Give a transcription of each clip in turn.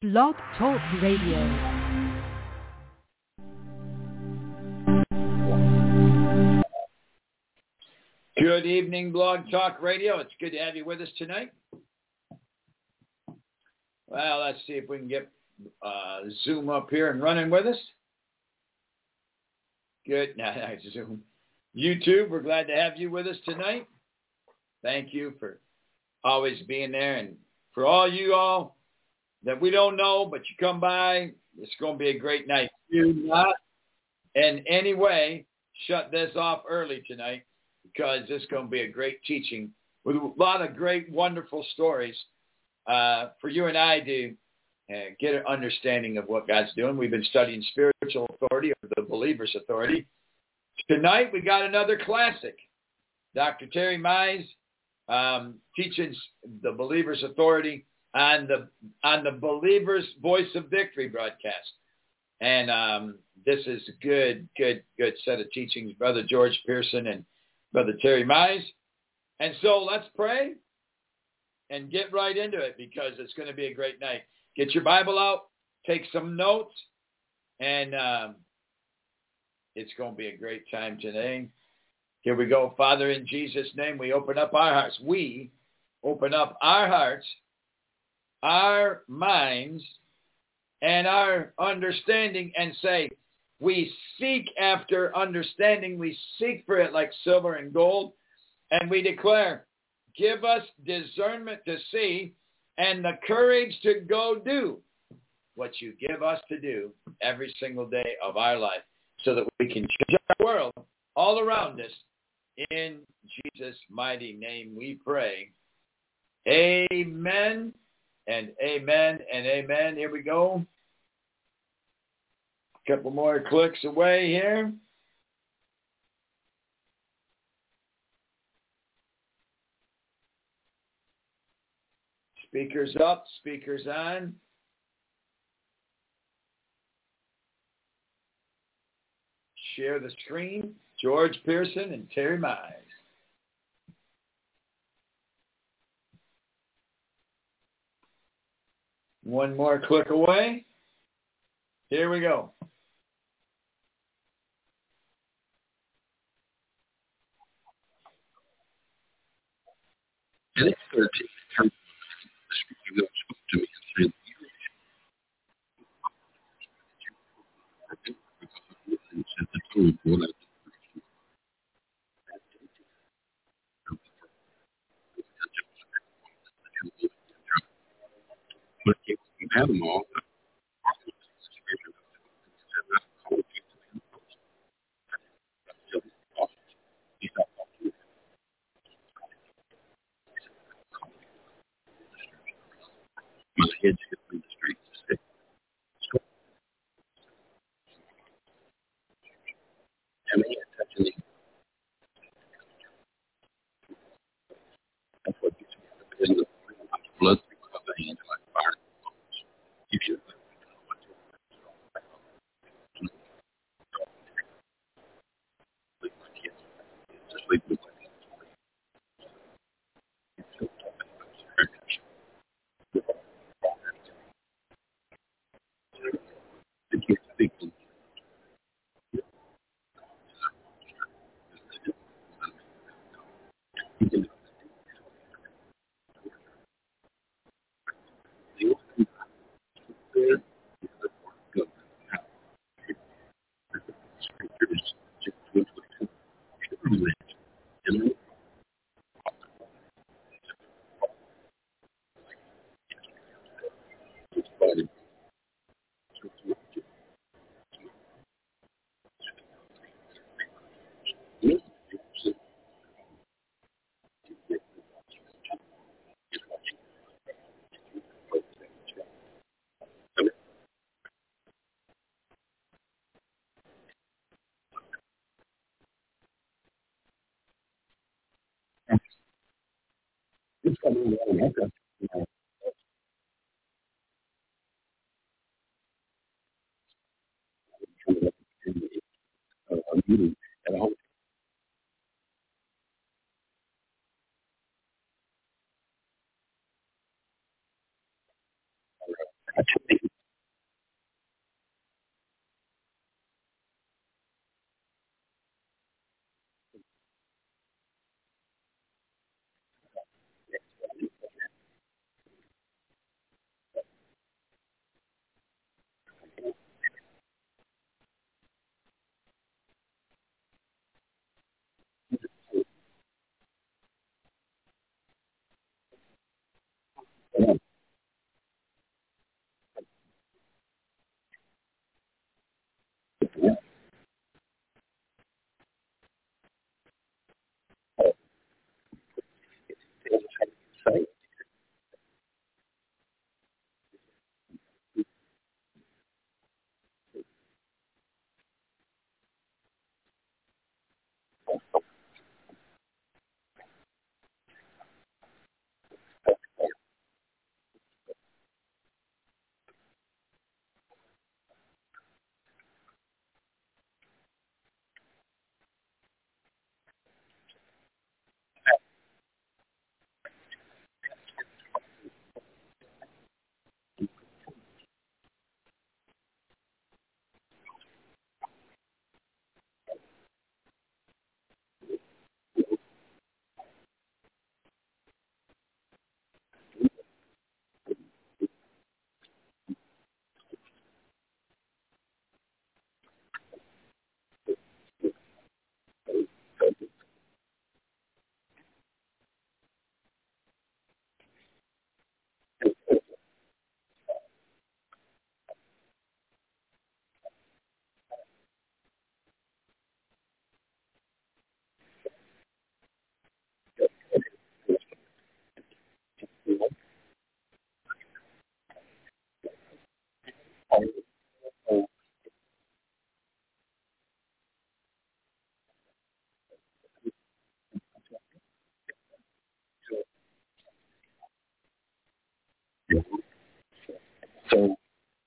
Blog Talk Radio. Good evening, Blog Talk Radio. It's good to have you with us tonight. Well, let's see if we can get Zoom up here and running with us. Good. Now, Zoom. YouTube, we're glad to have you with us tonight. Thank you for always being there. And for all you all that we don't know, but you come by, it's going to be a great night. Do not in any way shut this off early tonight, because it's going to be a great teaching with a lot of great, wonderful stories for you and I to get an understanding of what God's doing. We've been studying spiritual authority, or the believer's authority. Tonight, we got another classic. Dr. Terry Mize teaching the believer's authority on the Believer's Voice of Victory broadcast. And this is a good set of teachings, Brother George Pearson and Brother Terry Mize. And so let's pray and get right into it, because it's going to be a great night. Get your Bible out, take some notes, and it's going to be a great time today. Here we go. Father, in Jesus' name, we open up our hearts. We open up our hearts, our minds, and our understanding, and say, we seek after understanding. We seek for it like silver and gold. And we declare, give us discernment to see and the courage to go do what you give us to do every single day of our life, so that we can change our world all around us. In Jesus' mighty name we pray. Amen and amen and amen. Here we go. A couple more clicks away here. Speakers up, speakers on. Share the screen. George Pearson and Terry Mize. One more click away. Here we go. And it's 13. The speaker spoke to me and said, and set the tone for that. But if you have them all, my head's hit me in the street. And he had touching me. That's what gets me in the blood out of the hands like fire. If you sleep with my kids. The kids speak to me. I took the So,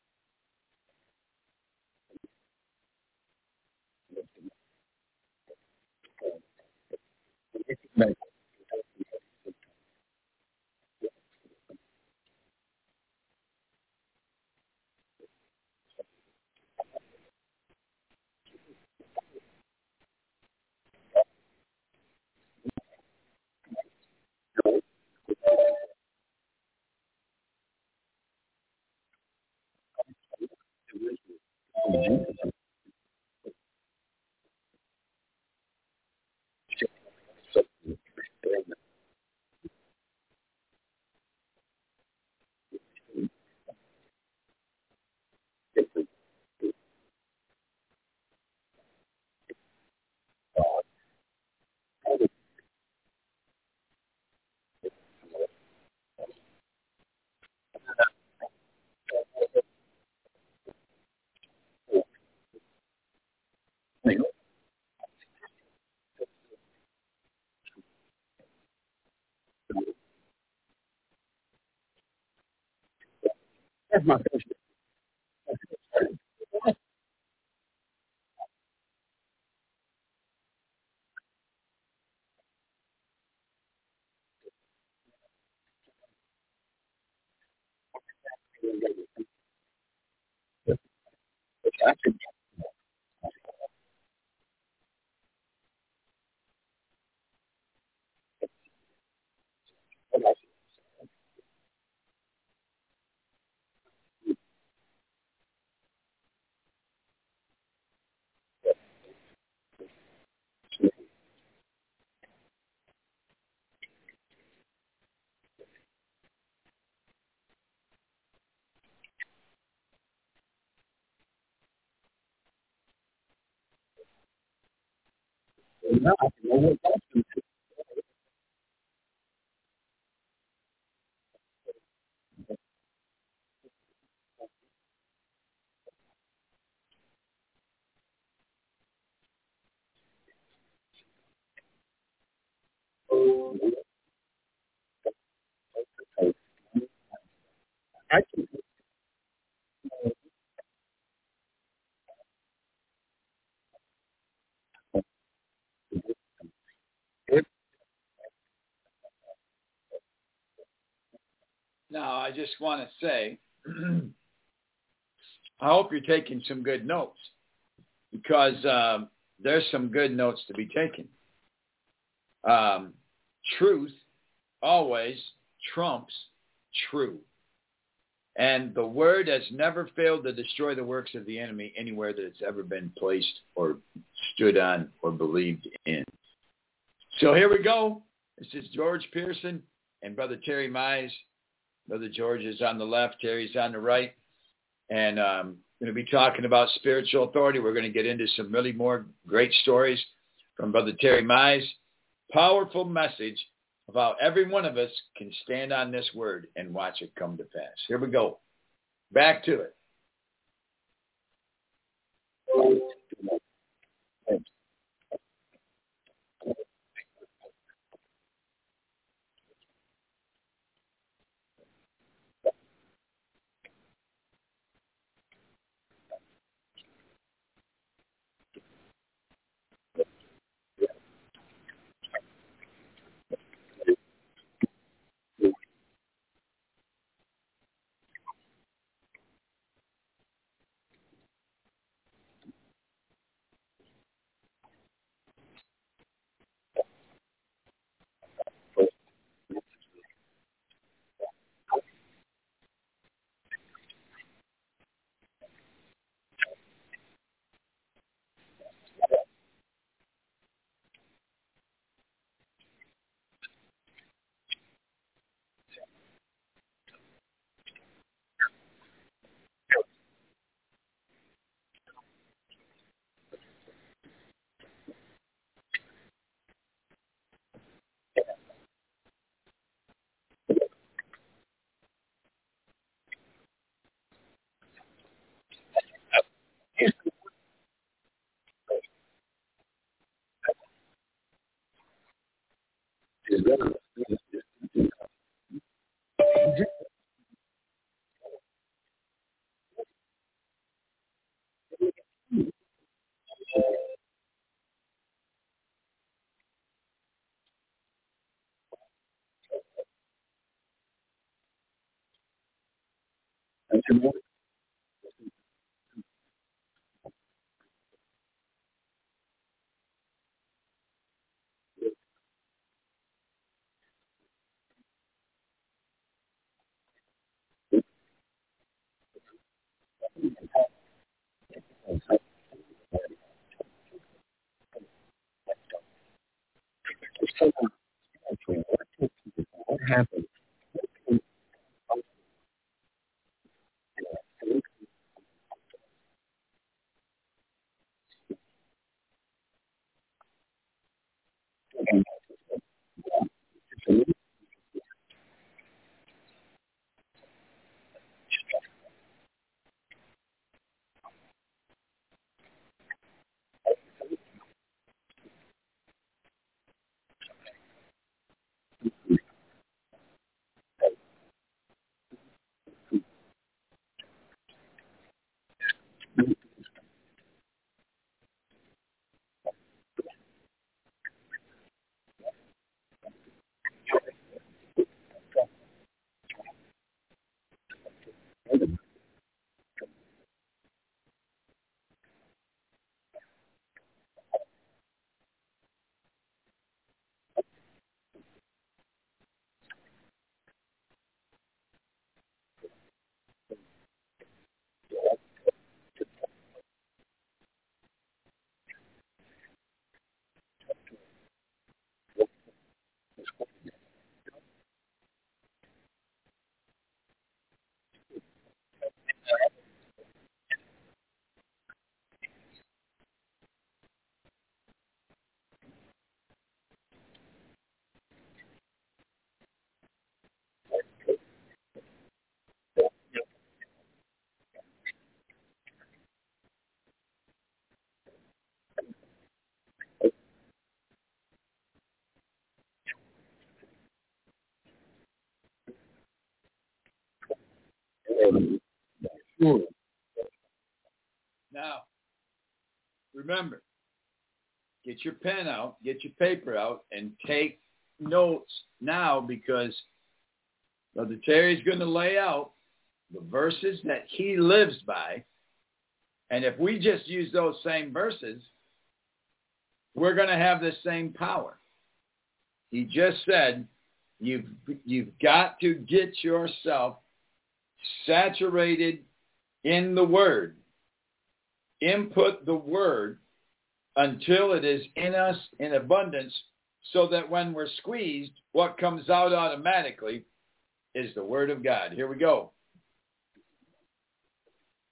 that's my first. Now I can know what that's going to I can Now, I just want to say, I hope you're taking some good notes because there's some good notes to be taken. Truth always trumps true. And the word has never failed to destroy the works of the enemy anywhere that it's ever been placed or stood on or believed in. So here we go. This is George Pearson and Brother Terry Mize. Brother George is on the left. Terry's on the right. And going to be talking about spiritual authority. We're going to get into some really more great stories from Brother Terry Mize. Powerful message of how every one of us can stand on this word and watch it come to pass. Here we go. Back to it. What happened? Now, remember, get your pen out, get your paper out, and take notes now, because Brother Terry's going to lay out the verses that he lives by. And if we just use those same verses, we're going to have the same power. He just said, you've got to get yourself saturated in the Word. Input the Word until it is in us in abundance, so that when we're squeezed, what comes out automatically is the Word of God. Here we go.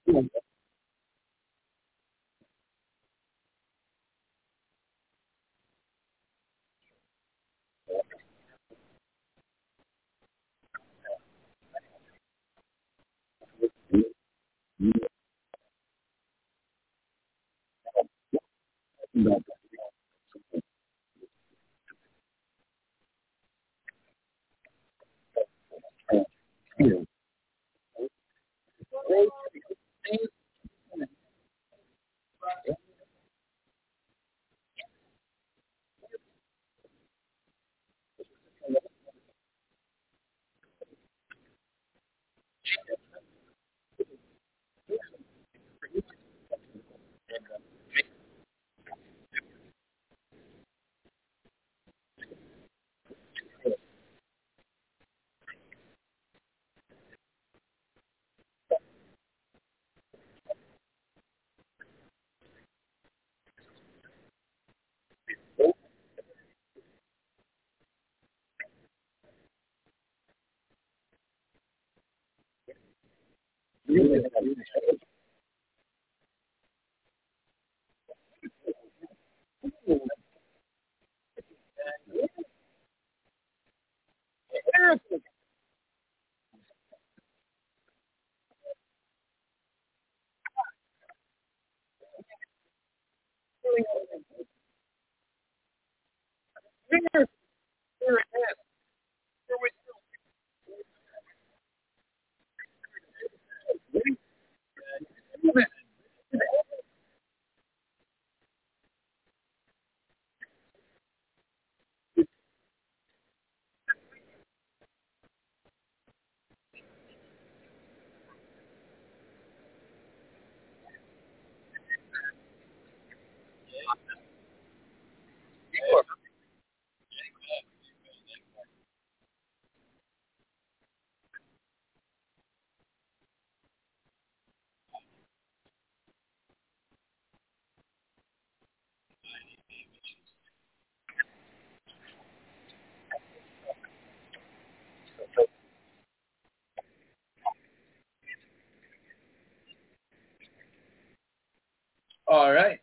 All right.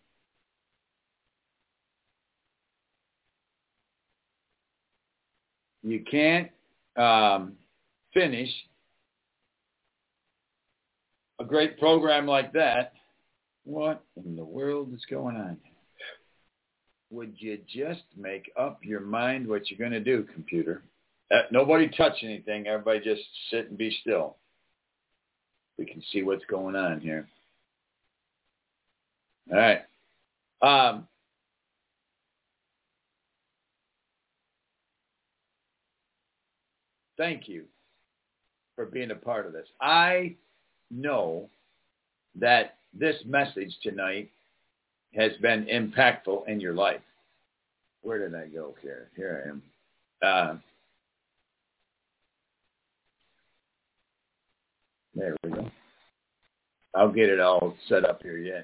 You can't finish a great program like that. What in the world is going on? Would you just make up your mind what you're going to do, computer? Nobody touch anything. Everybody just sit and be still. We can see what's going on here. All right. Thank you for being a part of this. I know that this message tonight has been impactful in your life. Where did I go here? Here I am. There we go. I'll get it all set up here yet.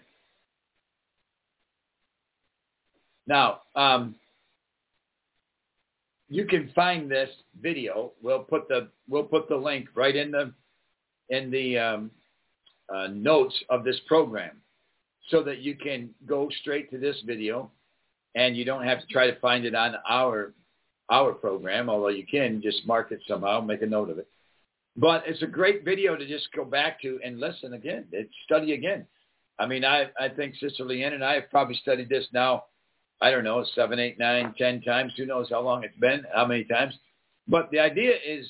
Now, you can find this video. We'll put the link right in the notes of this program, so that you can go straight to this video, and you don't have to try to find it on our program. Although you can just mark it somehow, make a note of it. But it's a great video to just go back to and listen again, and study again. I mean, I think Sister Leanne and I have probably studied this now, I don't know, 7, 8, 9, 10 times. Who knows how long it's been, how many times. But the idea is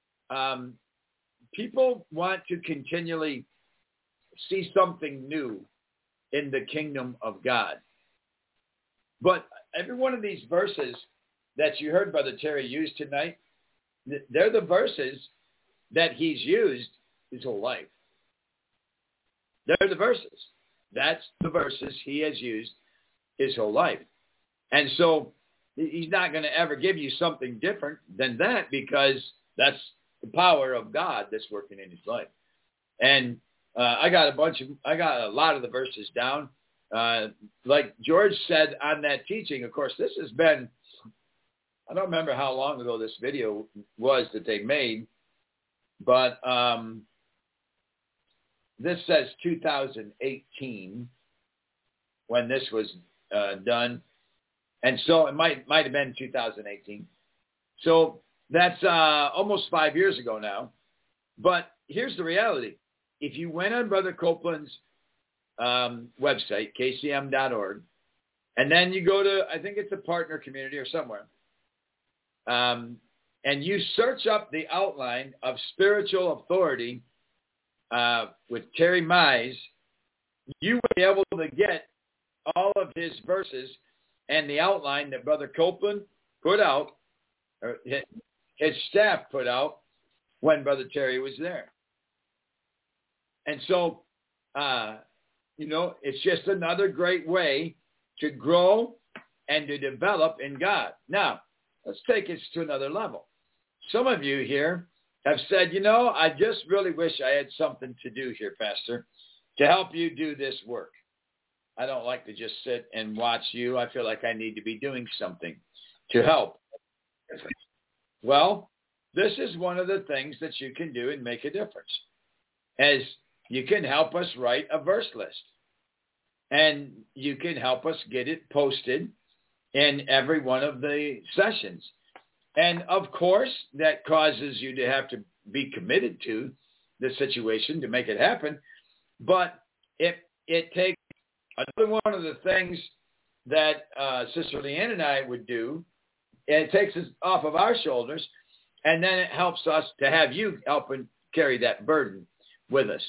people want to continually see something new in the kingdom of God. But every one of these verses that you heard Brother Terry use tonight, they're the verses that he's used his whole life. They're the verses. That's the verses he has used his whole life. And so he's not going to ever give you something different than that, because that's the power of God that's working in his life. And I got a lot of the verses down. Like George said on that teaching, of course, this has been, I don't remember how long ago this video was that they made, but this says 2018 when this was done. And so it might have been 2018. So that's almost 5 years ago now. But here's the reality. If you went on Brother Copeland's website, kcm.org, and then you go to, I think it's a partner community or somewhere, and you search up the outline of Spiritual Authority with Terry Mize, you will be able to get all of his verses and the outline that Brother Copeland put out, or his staff put out when Brother Terry was there. And so, it's just another great way to grow and to develop in God. Now, let's take it to another level. Some of you here have said, I just really wish I had something to do here, Pastor, to help you do this work. I don't like to just sit and watch you. I feel like I need to be doing something to help. Well, this is one of the things that you can do and make a difference, as you can help us write a verse list, and you can help us get it posted in every one of the sessions. And of course, that causes you to have to be committed to the situation to make it happen. But it takes another one of the things that Sister Leanne and I would do, and it takes us off of our shoulders, and then it helps us to have you help and carry that burden with us.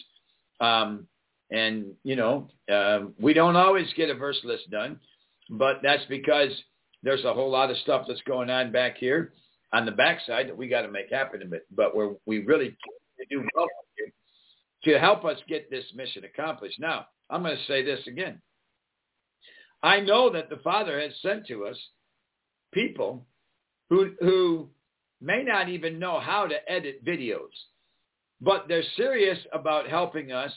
We don't always get a verse list done, but that's because there's a whole lot of stuff that's going on back here on the backside that we got to make happen a bit. But we really do welcome you to help us get this mission accomplished. Now, I'm going to say this again. I know that the Father has sent to us people who may not even know how to edit videos, but they're serious about helping us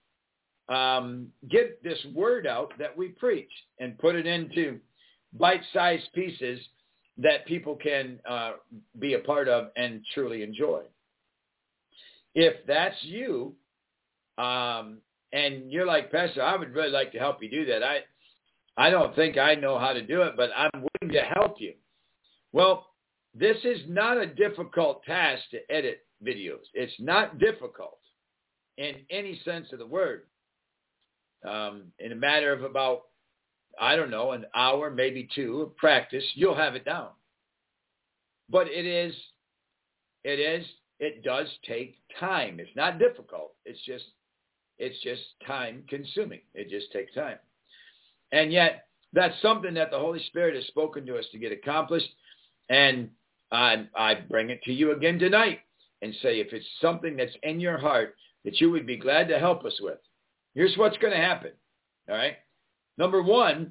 get this word out that we preach and put it into bite-sized pieces that people can be a part of and truly enjoy. If that's you, and you're like, Pastor, I would really like to help you do that. I don't think I know how to do it, but I'm willing to help you. Well, this is not a difficult task to edit videos. It's not difficult in any sense of the word. In a matter of about, an hour, maybe two of practice, you'll have it down. But it does take time. It's not difficult. It's just time consuming. It just takes time. And yet that's something that the Holy Spirit has spoken to us to get accomplished. And I bring it to you again tonight and say, if it's something that's in your heart that you would be glad to help us with, here's what's going to happen. All right. Number one,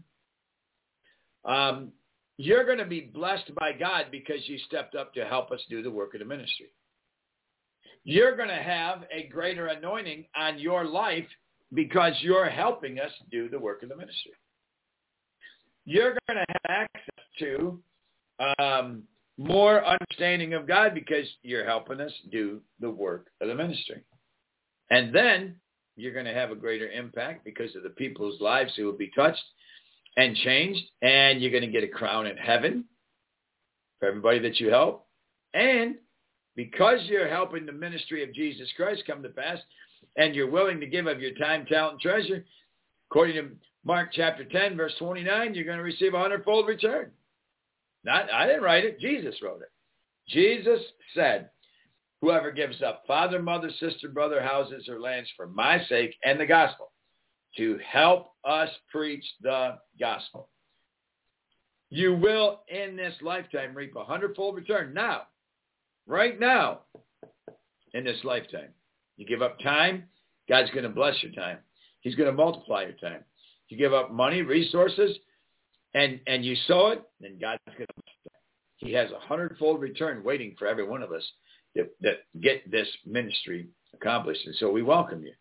you're going to be blessed by God because you stepped up to help us do the work of the ministry. You're going to have a greater anointing on your life because you're helping us do the work of the ministry. You're going to have access to more understanding of God because you're helping us do the work of the ministry. And then you're going to have a greater impact because of the people's lives who will be touched and changed. And you're going to get a crown in heaven for everybody that you help. And because you're helping the ministry of Jesus Christ come to pass, and you're willing to give of your time, talent, and treasure, according to Mark chapter 10, verse 29, you're going to receive a hundredfold return. I didn't write it. Jesus wrote it. Jesus said, whoever gives up father, mother, sister, brother, houses, or lands for my sake and the gospel to help us preach the gospel, you will in this lifetime reap a hundredfold return. Now, right now, in this lifetime, you give up time, God's going to bless your time. He's going to multiply your time. You give up money, resources, and you sow it, then God's going to bless it. He has a hundredfold return waiting for every one of us that get this ministry accomplished. And so we welcome you.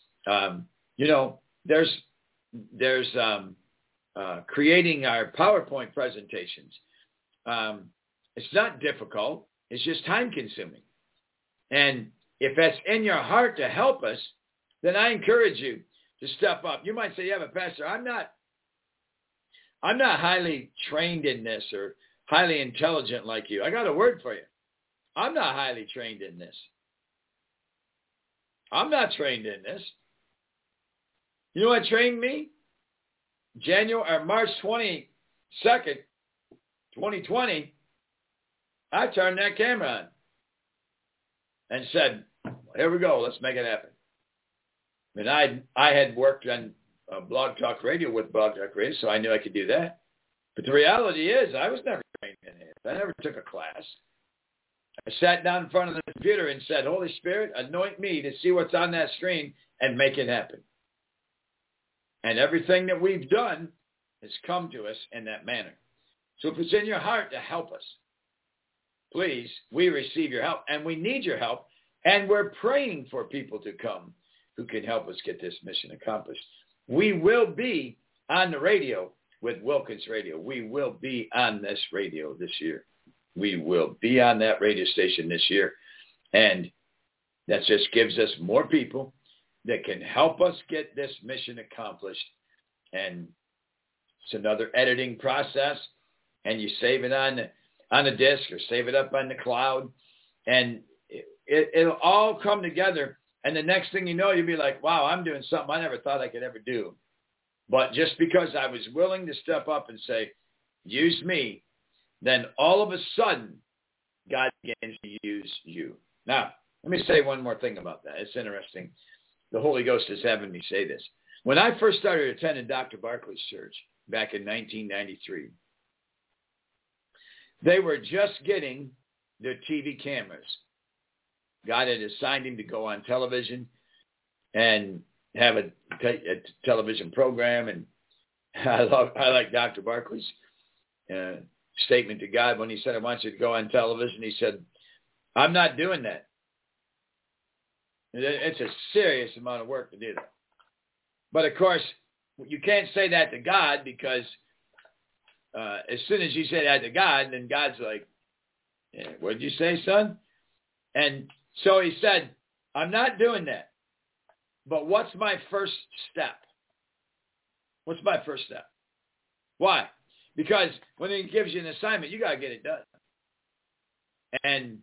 There's creating our PowerPoint presentations. It's not difficult. It's just time consuming. And if that's in your heart to help us, then I encourage you to step up. You might say, yeah, but Pastor, I'm not highly trained in this or highly intelligent like you. I got a word for you. I'm not highly trained in this. I'm not trained in this. You know what trained me? March 22nd, 2020, I turned that camera on and said, here we go, let's make it happen. And I had worked on Blog Talk Radio with Blog Talk Radio, so I knew I could do that. But the reality is I was never trained in it. I never took a class. I sat down in front of the computer and said, Holy Spirit, anoint me to see what's on that screen and make it happen. And everything that we've done has come to us in that manner. So if it's in your heart to help us, please, we receive your help, and we need your help, and we're praying for people to come who can help us get this mission accomplished. We will be on the radio with Wilkins Radio. We will be on this radio this year. We will be on that radio station this year. And that just gives us more people that can help us get this mission accomplished. And it's another editing process, and you save it on a disk or save it up on the cloud, and it'll all come together. And the next thing you know, you'll be like, wow, I'm doing something I never thought I could ever do. But just because I was willing to step up and say, use me, then all of a sudden, God begins to use you. Now, let me say one more thing about that. It's interesting. The Holy Ghost is having me say this. When I first started attending Dr. Barclay's church back in 1993, they were just getting their TV cameras. God had assigned him to go on television and have a television program. And I like Dr. Barclay's statement to God when he said, I want you to go on television. He said, I'm not doing that. It's a serious amount of work to do that. But of course, you can't say that to God, because as soon as you say that to God, then God's like, what did you say, son? And so he said, I'm not doing that. But what's my first step? What's my first step? Why? Because when he gives you an assignment, you got to get it done. And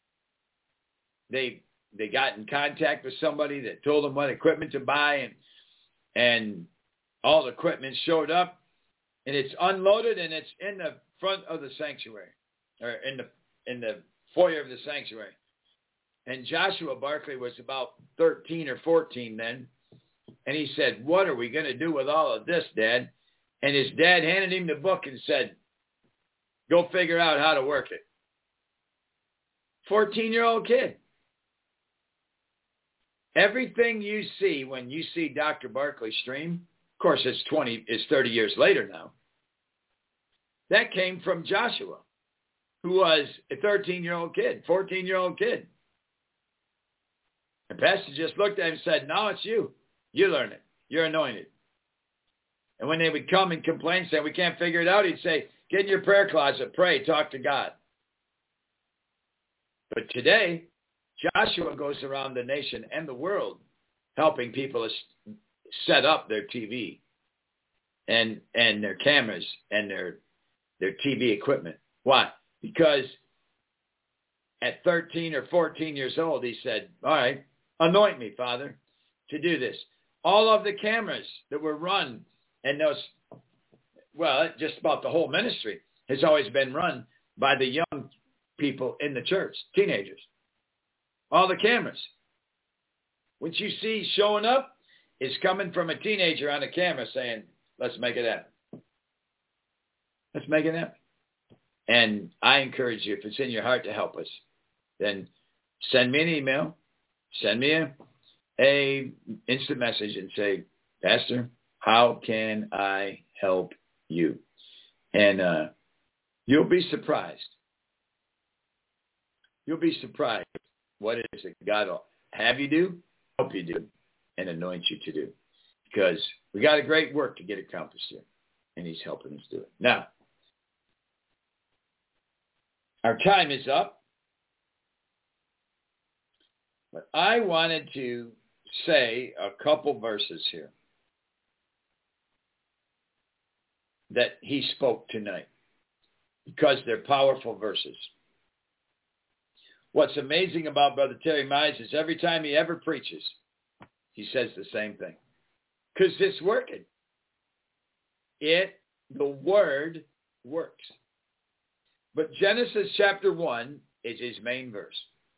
they got in contact with somebody that told them what equipment to buy, and all the equipment showed up, and it's unloaded, and it's in the front of the sanctuary, or in the foyer of the sanctuary. And Joshua Barclay was about 13 or 14 then, and he said, what are we going to do with all of this, Dad? And his dad handed him the book and said, go figure out how to work it. 14-year-old kid. Everything you see when you see Dr. Barclay stream, of course it's 30 years later now, that came from Joshua, who was a 13-year-old kid, 14-year-old kid. And Pastor just looked at him and said, no, it's you. You learn it. You're anointed. And when they would come and complain, saying, we can't figure it out, he'd say, get in your prayer closet, pray, talk to God. But today, Joshua goes around the nation and the world helping people set up their TV and their cameras and their TV equipment. Why? Because at 13 or 14 years old, he said, all right, anoint me, Father, to do this. All of the cameras that were run, and just about the whole ministry has always been run by the young people in the church, teenagers. All the cameras. What you see showing up is coming from a teenager on a camera saying, let's make it happen. Let's make it happen. And I encourage you, if it's in your heart to help us, then send me an email, send me a instant message and say, Pastor, how can I help you? And you'll be surprised. You'll be surprised what it is that God will have you do, help you do, and anoint you to do. Because we got a great work to get accomplished here, and he's helping us do it. Now, our time is up, but I wanted to say a couple verses here that he spoke tonight because they're powerful verses. What's amazing about Brother Terry Mize is every time he ever preaches, he says the same thing. Because it's working. The word works. But Genesis chapter 1 is his main verse.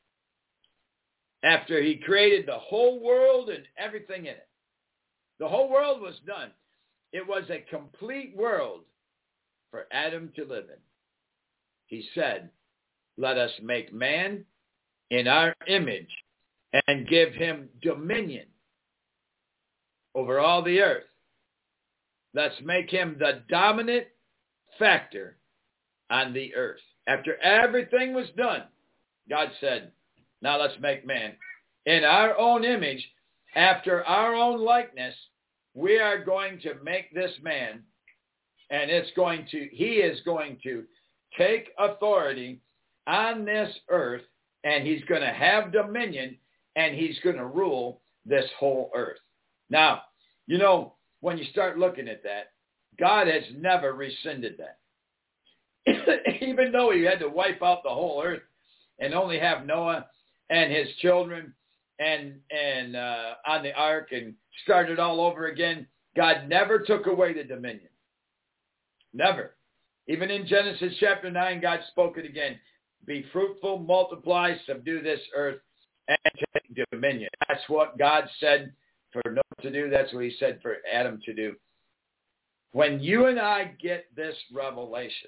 After he created the whole world and everything in it. The whole world was done. It was a complete world for Adam to live in. He said, let us make man in our image and give him dominion over all the earth. Let's make him the dominant factor on the earth. After everything was done, God said, now let's make man in our own image, after our own likeness. We are going to make this man, and he is going to take authority on this earth, and he's going to have dominion, and he's going to rule this whole earth. Now, when you start looking at that, God has never rescinded that. Even though he had to wipe out the whole earth and only have Noah and his children and on the ark and start it all over again, God never took away the dominion. Never. Even in Genesis chapter 9, God spoke it again. Be fruitful, multiply, subdue this earth, and take dominion. That's what God said for Noah to do. That's what he said for Adam to do. When you and I get this revelation,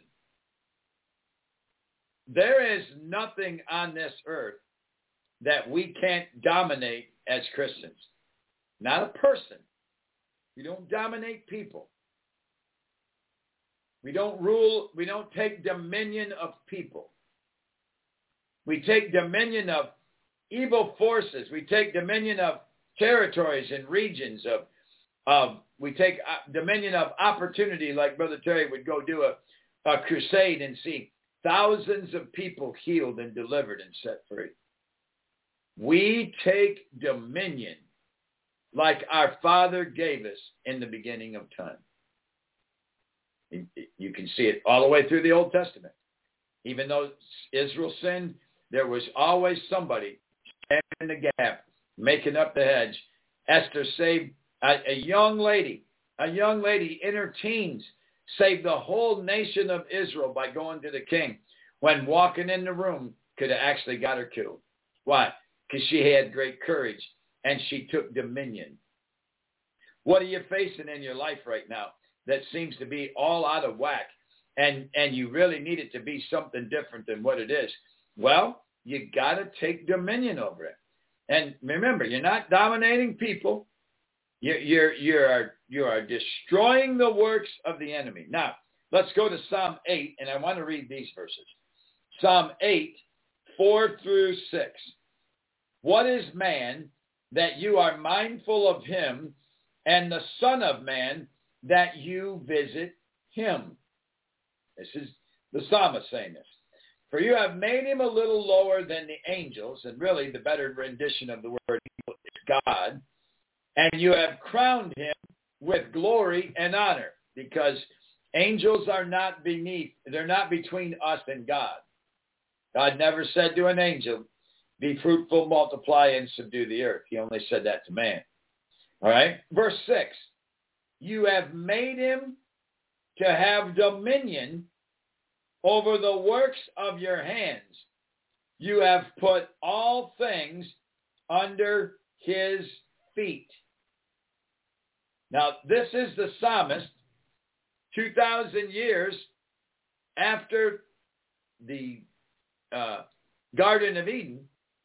there is nothing on this earth that we can't dominate as Christians. Not a person. We don't dominate people. We don't rule. We don't take dominion of people. We take dominion of evil forces. We take dominion of territories and regions we take dominion of opportunity, like Brother Terry would go do a crusade and see thousands of people healed and delivered and set free. We take dominion like our Father gave us in the beginning of time. You can see it all the way through the Old Testament. Even though Israel sinned, there was always somebody standing in the gap, making up the hedge. Esther saved a young lady in her teens, saved the whole nation of Israel by going to the king when walking in the room could have actually got her killed. Why? Because she had great courage and she took dominion. What are you facing in your life right now that seems to be all out of whack and you really need it to be something different than what it is? Well, you got to take dominion over it. And remember, you're not dominating people. You are destroying the works of the enemy. Now, let's go to Psalm 8, and I want to read these verses. Psalm 8, 4 through 6. What is man that you are mindful of him, and the Son of Man that you visit him? This is the psalmist saying this. For you have made him a little lower than the angels, and really the better rendition of the word is God, and you have crowned him with glory and honor, because angels are not beneath, they're not between us and God. God never said to an angel, be fruitful, multiply, and subdue the earth. He only said that to man. All right? Verse 6, you have made him to have dominion over the works of your hands. You have put all things under his feet. Now, this is the psalmist 2,000 years after the Garden of Eden,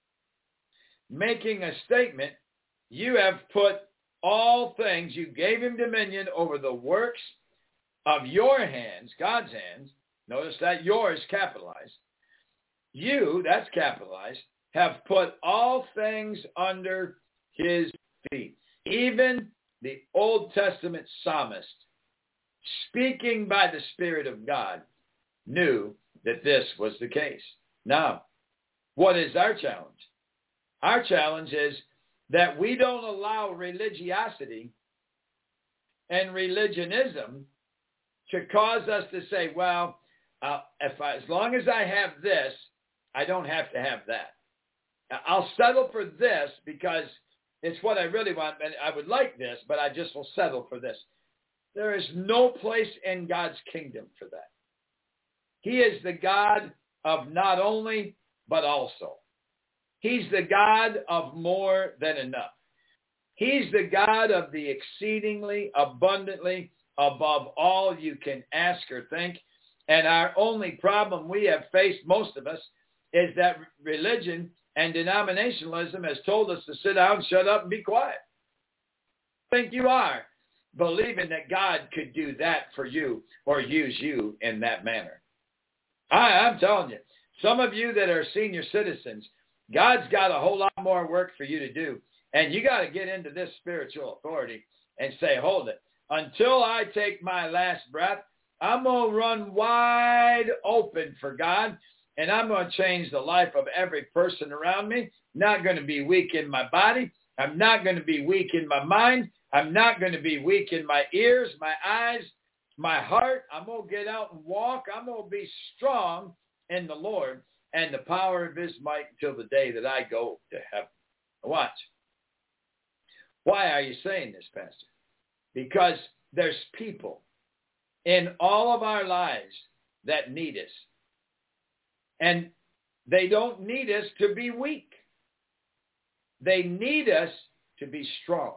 making a statement. You have put all things, you gave him dominion over the works of your hands, God's hands. Notice that yours capitalized. You, that's capitalized, have put all things under his feet. Even the Old Testament psalmist, speaking by the Spirit of God, knew that this was the case. Now, what is our challenge? Our challenge is that we don't allow religiosity and religionism to cause us to say, well, as long as I have this, I don't have to have that. I'll settle for this because it's what I really want, and I would like this, but I just will settle for this. There is no place in God's kingdom for that. He is the God of not only, but also. He's the God of more than enough. He's the God of the exceedingly abundantly above all you can ask or think. And our only problem we have faced, most of us, is that religion and denominationalism has told us to sit down, shut up, and be quiet. Think you are believing that God could do that for you or use you in that manner. I'm telling you, some of you that are senior citizens, God's got a whole lot more work for you to do. And you got to get into this spiritual authority and say, hold it. Until I take my last breath, I'm going to run wide open for God, and I'm going to change the life of every person around me. Not going to be weak in my body. I'm not going to be weak in my mind. I'm not going to be weak in my ears, my eyes, my heart. I'm going to get out and walk. I'm going to be strong in the Lord and the power of his might until the day that I go to heaven. Watch. Why are you saying this, Pastor? Because there's people in all of our lives that need us. And they don't need us to be weak. They need us to be strong.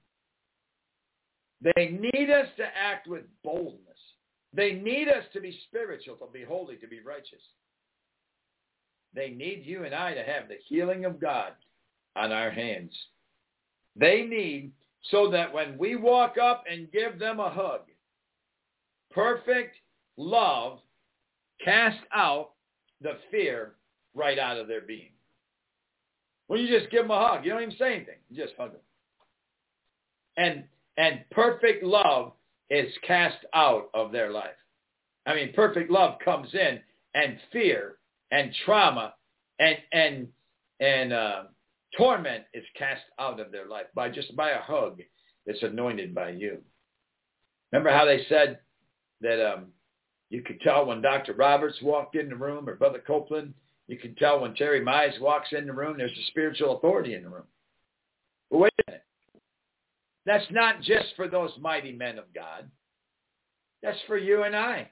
They need us to act with boldness. They need us to be spiritual, to be holy, to be righteous. They need you and I to have the healing of God on our hands. They need so that when we walk up and give them a hug, perfect love casts out the fear right out of their being. When you just give them a hug, you don't even say anything. You just hug them. And perfect love is cast out of their life. I mean, perfect love comes in, and fear and trauma and torment is cast out of their life by a hug that's anointed by you. Remember how they said that you could tell when Dr. Roberts walked in the room, or Brother Copeland? You can tell when Terry Mize walks in the room, there's a spiritual authority in the room. Well, wait a minute. That's not just for those mighty men of God. That's for you and I.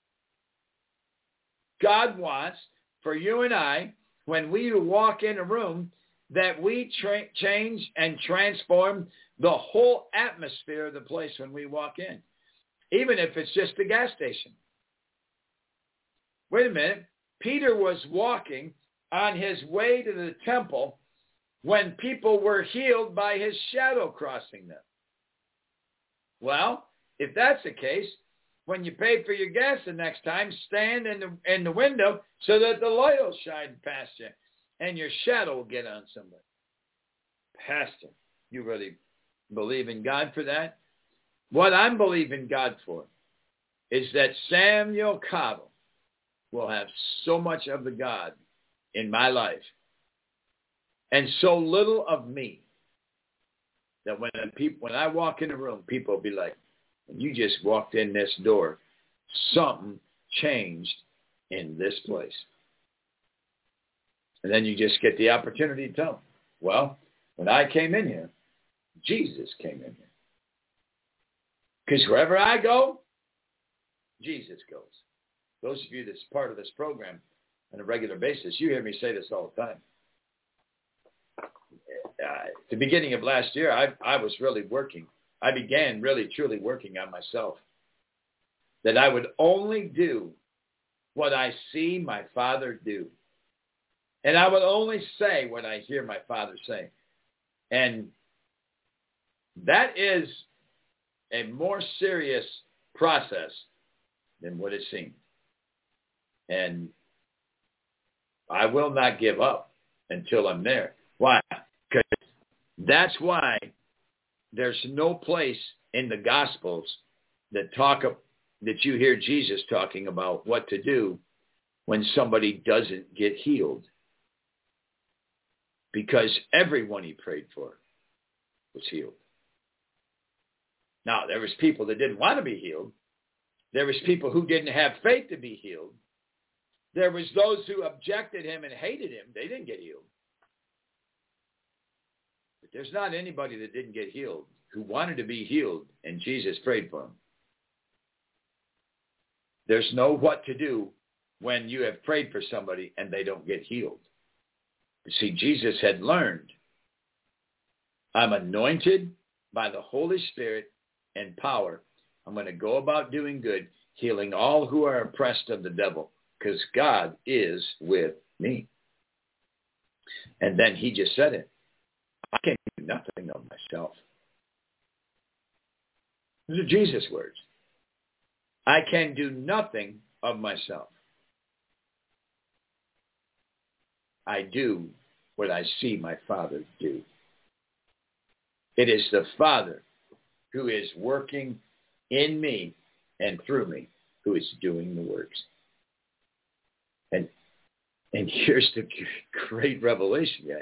God wants for you and I, when we walk in a room, that we change and transform the whole atmosphere of the place when we walk in, even if it's just a gas station. Wait a minute. Peter was walking on his way to the temple when people were healed by his shadow crossing them. Well, if that's the case, when you pay for your gas the next time, stand in the window so that the light will shine past you and your shadow will get on somebody. Pastor, you really believe in God for that? What I'm believing God for is that Samuel Cottle will have so much of the God in my life and so little of me that when I walk in the room, people will be like, you just walked in this door. Something changed in this place. And then you just get the opportunity to tell them, well, when I came in here, Jesus came in here. Because wherever I go, Jesus goes. Those of you that's part of this program on a regular basis, you hear me say this all the time. At the beginning of last year, I was really working. I began really, truly working on myself. That I would only do what I see my Father do. And I would only say what I hear my Father say. And that is a more serious process than what it seemed. And I will not give up until I'm there. Why? Because that's why there's no place in the Gospels that you hear Jesus talking about what to do when somebody doesn't get healed. Because everyone he prayed for was healed. Now, there was people that didn't want to be healed. There was people who didn't have faith to be healed. There was those who objected him and hated him. They didn't get healed. But there's not anybody that didn't get healed who wanted to be healed, and Jesus prayed for them. There's no what to do when you have prayed for somebody and they don't get healed. You see, Jesus had learned, I'm anointed by the Holy Spirit and power. I'm going to go about doing good, healing all who are oppressed of the devil, because God is with me. And then he just said it. I can do nothing of myself. These are Jesus' words. I can do nothing of myself. I do what I see my Father do. It is the Father who is working in me and through me who is doing the works. And here's the great revelation, guys.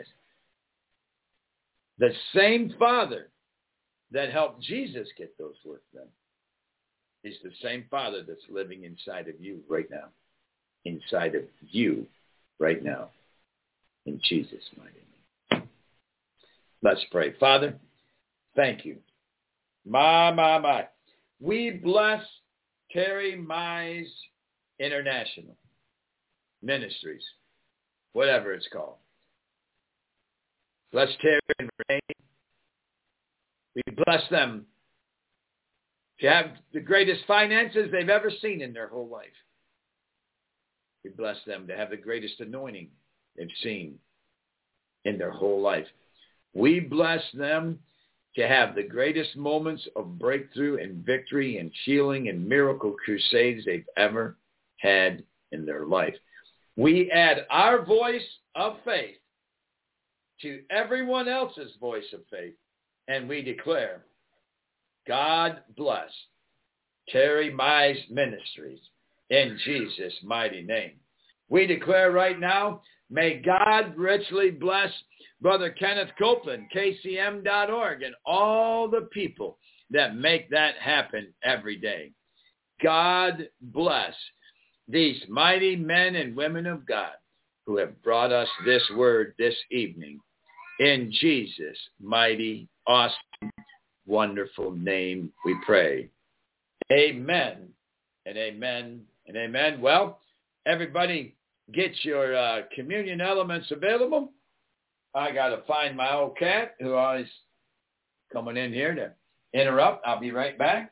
The same Father that helped Jesus get those works done is the same Father that's living inside of you right now. Inside of you right now. In Jesus' mighty name. Let's pray. Father, thank you. My. We bless Terry Mize International Ministries, whatever it's called. Bless Terry and Renee. We bless them to have the greatest finances they've ever seen in their whole life. We bless them to have the greatest anointing they've seen in their whole life. We bless them to have the greatest moments of breakthrough and victory and healing and miracle crusades they've ever had in their life. We add our voice of faith to everyone else's voice of faith, and we declare, God bless Terry Mize Ministries in Jesus' mighty name. We declare right now, may God richly bless Brother Kenneth Copeland, KCM.org, and all the people that make that happen every day. God bless these mighty men and women of God who have brought us this word this evening. In Jesus' mighty, awesome, wonderful name we pray. Amen and amen and amen. Well, everybody get your communion elements available. I got to find my old cat who always coming in here to interrupt. I'll be right back.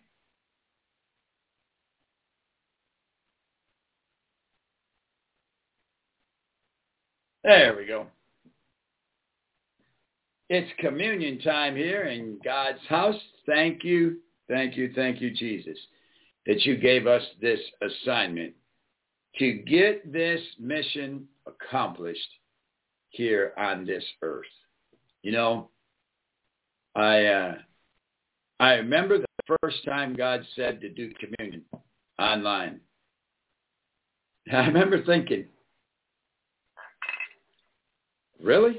There we go. It's communion time here in God's house. Thank you, Jesus, that you gave us this assignment to get this mission accomplished here on this earth. You know, I remember the first time God said to do communion online. I remember thinking, really?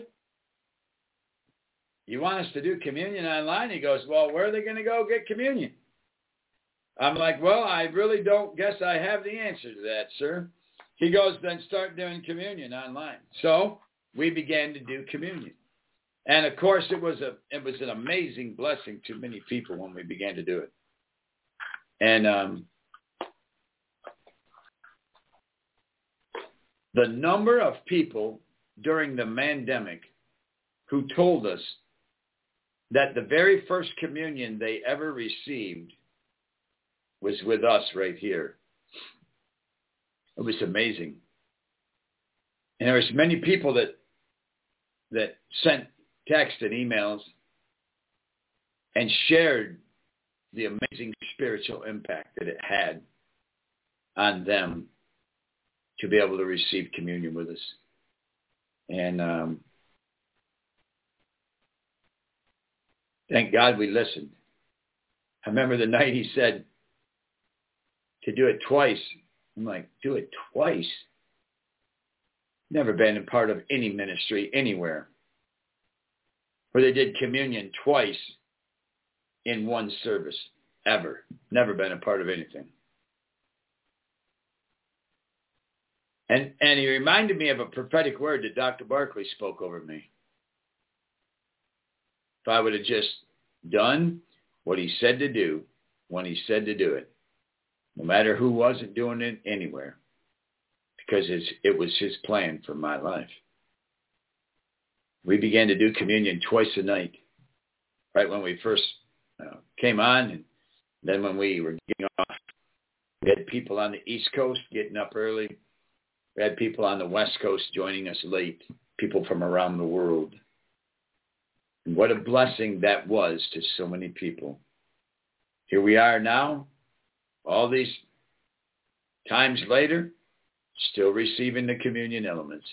You want us to do communion online? He goes, well, where are they going to go get communion? I'm like, well, I really don't guess I have the answer to that, sir. He goes, then start doing communion online. So we began to do communion. And of course, it was an amazing blessing to many people when we began to do it. And the number of people during the pandemic who told us that the very first communion they ever received was with us right here. It was amazing. And there was many people that sent text and emails and shared the amazing spiritual impact that it had on them to be able to receive communion with us. And thank God we listened. I remember the night he said to do it twice. I'm like, do it twice? Never been a part of any ministry anywhere where they did communion twice in one service, ever. Never been a part of anything. And he reminded me of a prophetic word that Dr. Barkley spoke over me. If I would have just done what he said to do when he said to do it, no matter who wasn't doing it anywhere, because it was his plan for my life. We began to do communion twice a night, right when we first came on, and then when we were getting off. We had people on the East Coast getting up early. We had people on the West Coast joining us late, people from around the world. And what a blessing that was to so many people. Here we are now, all these times later, still receiving the communion elements.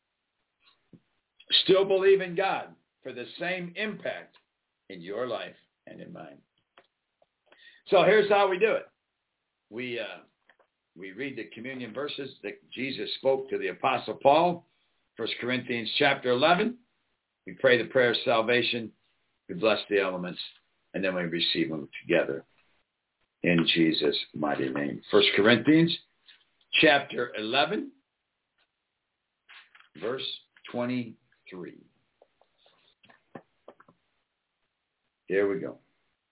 Still believe in God for the same impact in your life and in mine. So here's how we do it. We read the communion verses that Jesus spoke to the Apostle Paul, 1 Corinthians chapter 11. We pray the prayer of salvation. We bless the elements, and then we receive them together in Jesus' mighty name. 1 Corinthians chapter 11, verse 23. Here we go.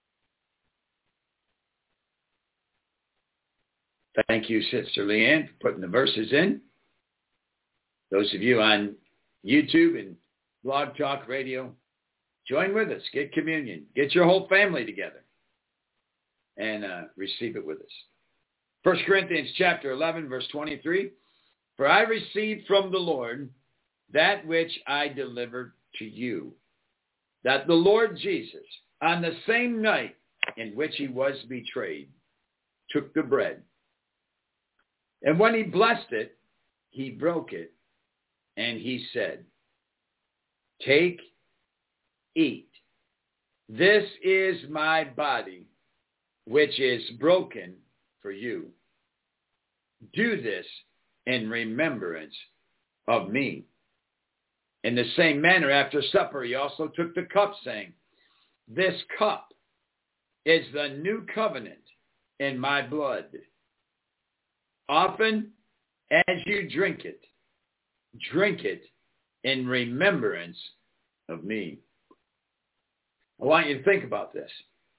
Thank you, Sister Leanne, for putting the verses in. Those of you on YouTube and Blog Talk Radio, join with us. Get communion. Get your whole family together and receive it with us. 1 Corinthians chapter 11, verse 23. For I received from the Lord that which I delivered to you, that the Lord Jesus, on the same night in which he was betrayed, took the bread. And when he blessed it, he broke it, and he said, Take, eat. This is my body, which is broken for you. Do this in remembrance of me. In the same manner, after supper, he also took the cup, saying, This cup is the new covenant in my blood. Often as you drink it in remembrance of me. I want you to think about this.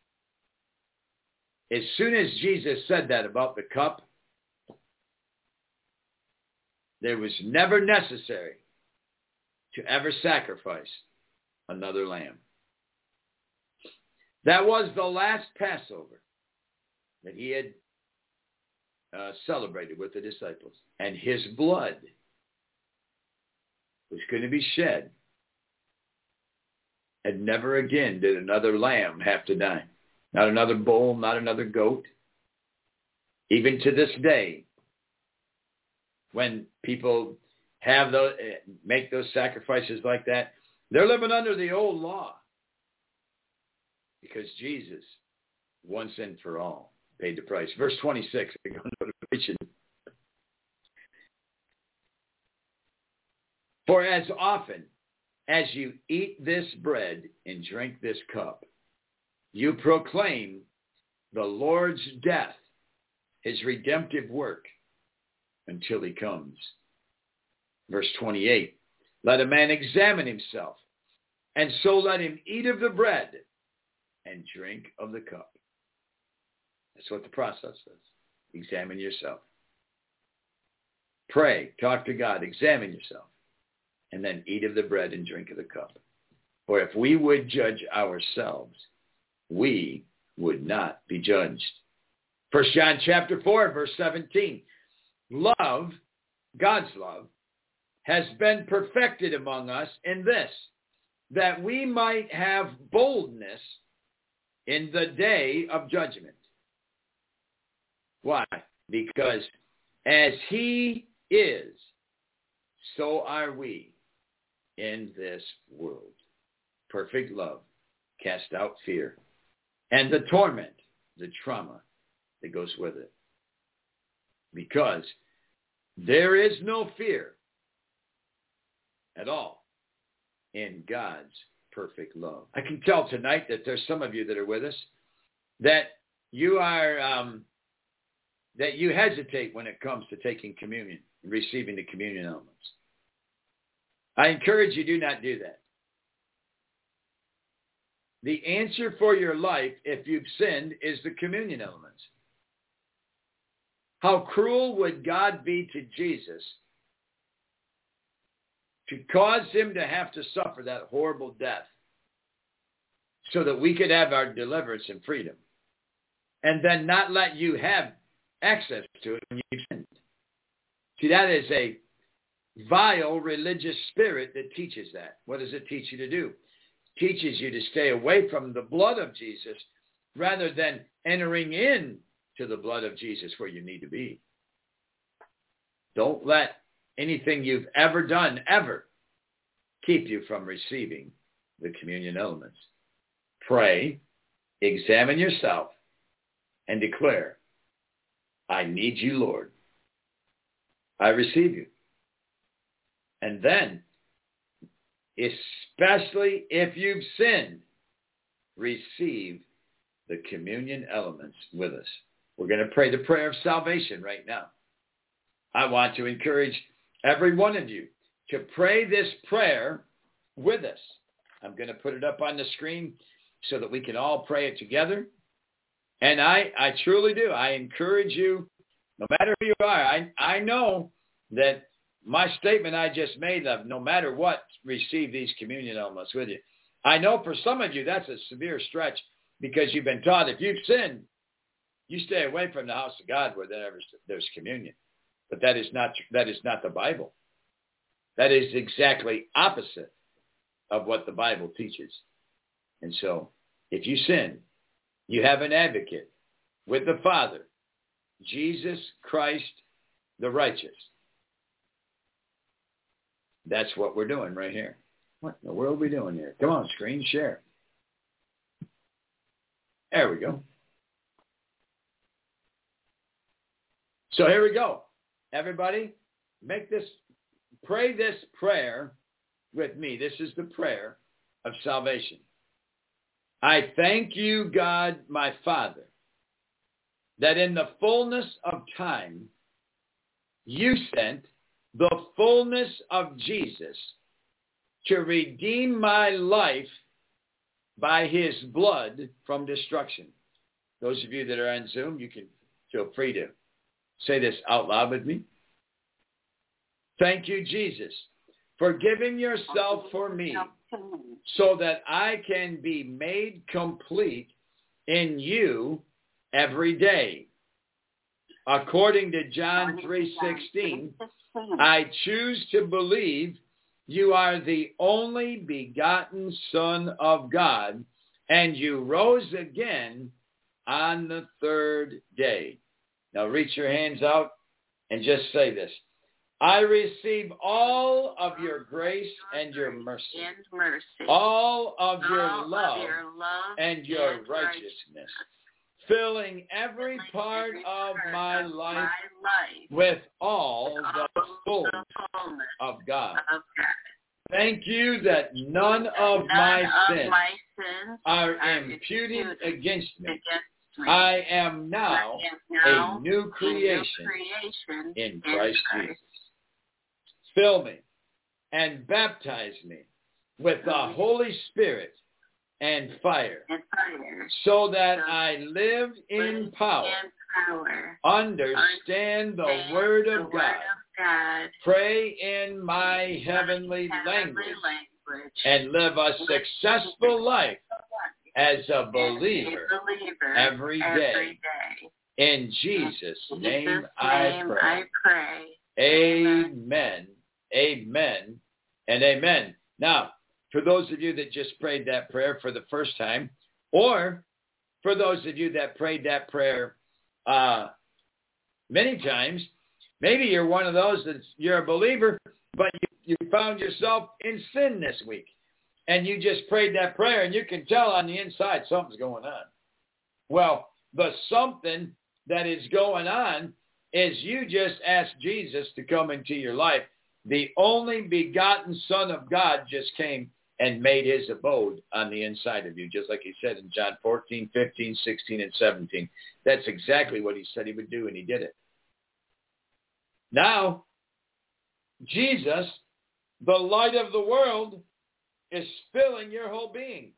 As soon as Jesus said that about the cup, there was never necessary to ever sacrifice another lamb. That was the last Passover that he had celebrated with the disciples. And his blood was going to be shed. And never again did another lamb have to die. Not another bull, not another goat. Even to this day, when people have those, make those sacrifices like that, they're living under the old law. Because Jesus, once and for all, paid the price. Verse 26, we're going to preach it. For as often as you eat this bread and drink this cup, you proclaim the Lord's death, his redemptive work, until he comes. Verse 28, let a man examine himself, and so let him eat of the bread and drink of the cup. That's what the process is. Examine yourself. Pray, talk to God, examine yourself, and then eat of the bread and drink of the cup. For if we would judge ourselves, we would not be judged. 1 John chapter 4, verse 17. Love, God's love, has been perfected among us in this, that we might have boldness in the day of judgment. Why? Because as he is, so are we in this world. Perfect love cast out fear and the torment, the trauma that goes with it. Because there is no fear at all in God's perfect love. I can tell tonight that there's some of you that are with us that you are that you hesitate when it comes to taking communion and receiving the communion elements. I encourage you, do not do that. The answer for your life, if you've sinned, is the communion elements. How cruel would God be to Jesus to cause him to have to suffer that horrible death so that we could have our deliverance and freedom, and then not let you have access to it when you've sinned? See, that is a vile religious spirit that teaches that. What does it teach you to do? It teaches you to stay away from the blood of Jesus rather than entering in to the blood of Jesus where you need to be. Don't let anything you've ever done, ever, keep you from receiving the communion elements. Pray, examine yourself, and declare, I need you, Lord. I receive you. And then, especially if you've sinned, receive the communion elements with us. We're going to pray the prayer of salvation right now. I want to encourage every one of you to pray this prayer with us. I'm going to put it up on the screen so that we can all pray it together. And I truly do. I encourage you, no matter who you are. I know that my statement I just made of no matter what, receive these communion elements with you. I know for some of you that's a severe stretch because you've been taught if you've sinned, you stay away from the house of God where there's communion. But that is not the Bible. That is exactly opposite of what the Bible teaches. And so if you sin, you have an advocate with the Father, Jesus Christ the righteous. That's what we're doing right here. What in the world are we doing here? Come on, screen share. There we go. So here we go. Everybody, pray this prayer with me. This is the prayer of salvation. I thank you, God, my Father, that in the fullness of time, you sent the fullness of Jesus to redeem my life by his blood from destruction. Those of you that are on Zoom, you can feel free to say this out loud with me. Thank you, Jesus, for giving yourself for me so that I can be made complete in you every day. According to John 3:16, I choose to believe you are the only begotten Son of God, and you rose again on the third day. Now reach your hands out and just say this. I receive all of your grace and your mercy, all of your love and your righteousness, filling every part of my life with all the fullness of God. Thank you that none of my sins are imputed against me. I am now a new creation in Christ Jesus. Fill me and baptize me with the Holy Spirit and fire, so that I live in power, understand the Word of God, pray in my heavenly language, and live a successful life as a believer every day. In Jesus' name I pray. Amen, amen, and amen. Now, for those of you that just prayed that prayer for the first time, or for those of you that prayed that prayer many times, maybe you're one of those that you're a believer, but you found yourself in sin this week. And you just prayed that prayer, and you can tell on the inside something's going on. Well, the something that is going on is you just asked Jesus to come into your life. The only begotten Son of God just came and made his abode on the inside of you, just like he said in John 14, 15, 16, and 17. That's exactly what he said he would do, and he did it. Now, Jesus, the light of the world, is filling your whole being.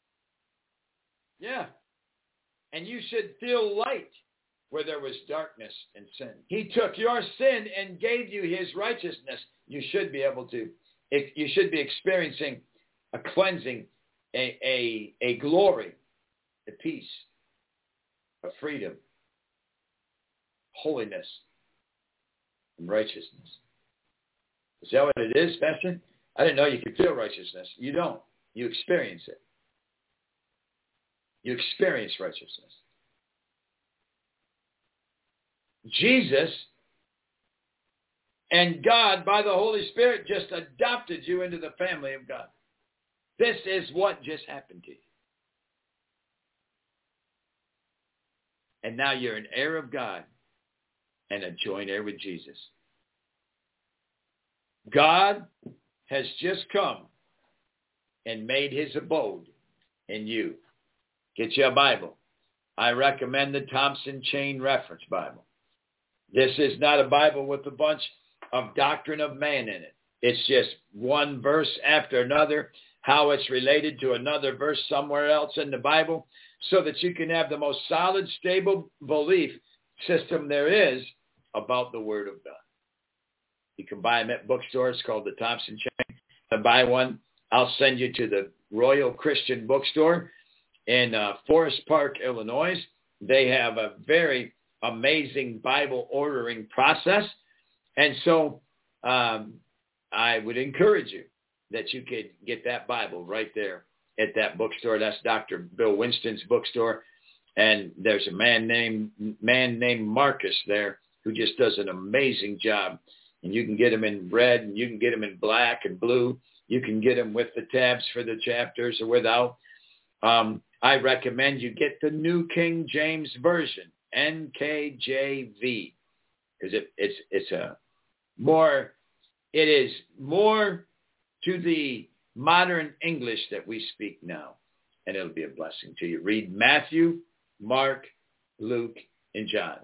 Yeah. And you should feel light where there was darkness and sin. He took your sin and gave you his righteousness. You should be experiencing a cleansing, a glory, a peace, a freedom, holiness, and righteousness. Is that what it is, Pastor? I didn't know you could feel righteousness. You don't. You experience it. You experience righteousness. Jesus and God, by the Holy Spirit, just adopted you into the family of God. This is what just happened to you. And now you're an heir of God and a joint heir with Jesus. God has just come and made his abode in you. Get you a Bible. I recommend the Thompson Chain Reference Bible. This is not a Bible with a bunch of doctrine of man in it. It's just one verse after another, how it's related to another verse somewhere else in the Bible, so that you can have the most solid, stable belief system there is about the Word of God. You can buy them at bookstores called the Thompson Chain. To buy one, I'll send you to the Royal Christian Bookstore in Forest Park, Illinois. They have a very amazing Bible ordering process. And so I would encourage you that you could get that Bible right there at that bookstore. That's Dr. Bill Winston's bookstore. And there's a man named Marcus there who just does an amazing job. And you can get them in red, and you can get them in black and blue. You can get them with the tabs for the chapters or without. I recommend you get the New King James Version, NKJV, because it is more to the modern English that we speak now, and it'll be a blessing to you. Read Matthew, Mark, Luke, and John.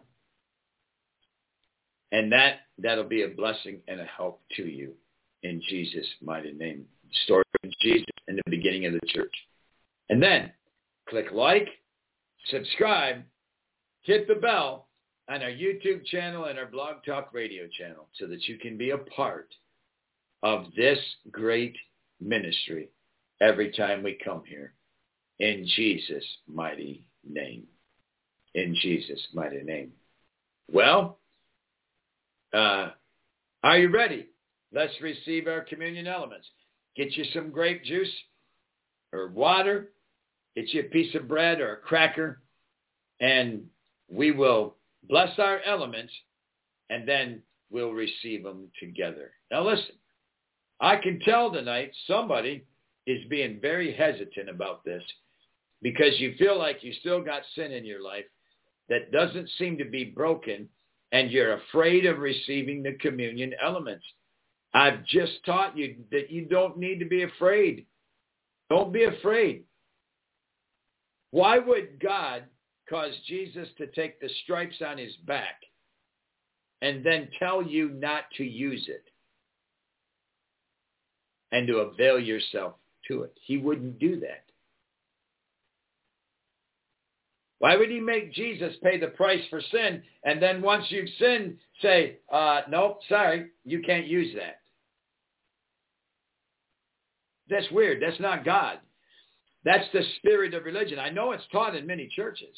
And that'll be a blessing and a help to you in Jesus' mighty name. Story of Jesus in the beginning of the church. And then click like, subscribe, hit the bell on our YouTube channel and our Blog Talk Radio channel so that you can be a part of this great ministry every time we come here. In Jesus' mighty name. In Jesus' mighty name. Well, are you ready? Let's receive our communion elements. Get you some grape juice or water. Get you a piece of bread or a cracker. And we will bless our elements, and then we'll receive them together. Now listen, I can tell tonight somebody is being very hesitant about this because you feel like you still got sin in your life that doesn't seem to be broken, and you're afraid of receiving the communion elements. I've just taught you that you don't need to be afraid. Don't be afraid. Why would God cause Jesus to take the stripes on his back and then tell you not to use it and to avail yourself to it? He wouldn't do that. Why would he make Jesus pay the price for sin and then once you've sinned say, nope, sorry, you can't use that? That's weird. That's not God. That's the spirit of religion. I know it's taught in many churches.